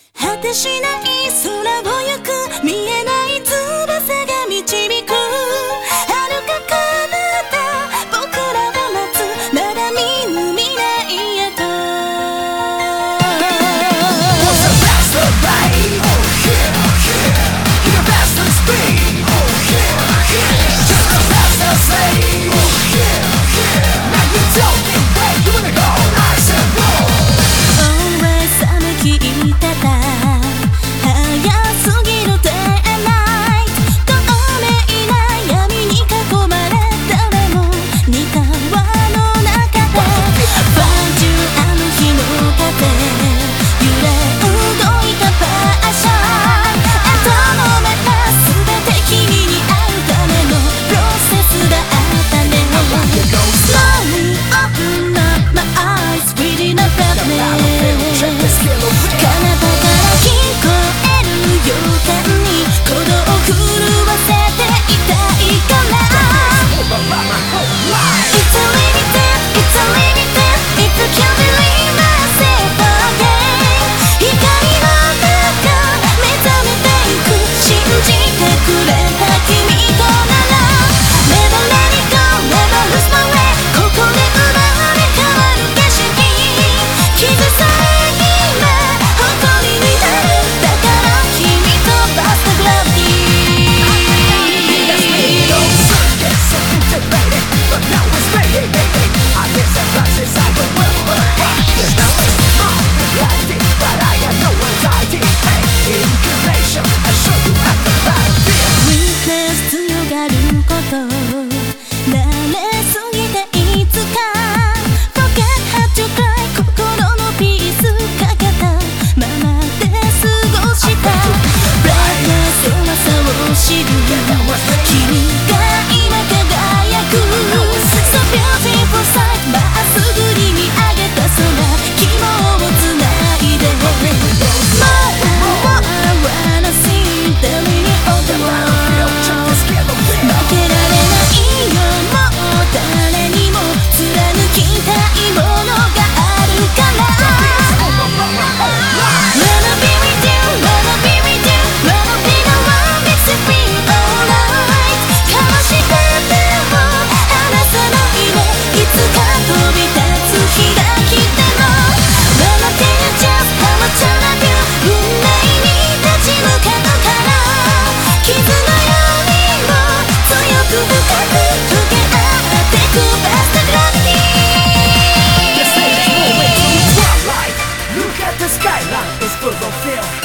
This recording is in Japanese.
果てしない空を行く見えない翼が導く遥か彼方僕らを待つまだ見ぬ未来へと What's the best of life? Oh yeah, yeah. You're the best of speed. Oh yeah, yeah. Just the best of slave. Oh yeah, yeah. Now you tell me where you wanna go. I said roll. Always 雨聞いてた早すぎる Day and Night 透明な闇に囲まれ誰も似た輪の中でバージュあの日の風揺れ動いたパッション後のめた全て君に会うためのプロセスだったね Slowly open up my eyes reading about me 彼方から聞こえる予感に鼓動を震わせていたいから It's a limited, it's a limited If you can't believe myself again 光の中目覚めていく信じてくれた君となら Never let it go, never lose my way ここで生まれ変わる景色傷さえ今誇りになるだから君とバスタグラビティ Let's make it all get something to baby. But now it's ready, baby. I guess that runs inside the world. There's no way small reality, but I have no anxiety. Hey, inclination, I show you how to feel. Weakness 強がること慣れすぎていつか Forget how to cry 心のピースかけたままで過ごした Brightness 弱さを知る君が今輝く So beautiful sight まっすぐに見上げた空希望をつないで More I wanna see the meaning of the world 負けられないよもう誰にも貫きたいものがあるから Wanna be with you, wanna be with you Wanna be the one makes it feel alright 交わした手を離さないでいつか飛び立つ日が来ても Wanna tell you just how much I love you 運命に立ち向かうから傷のようにも強く深く溶け合ってく Best Gravity Just say this moment to the twilight. Look at the skyline, it's full of film.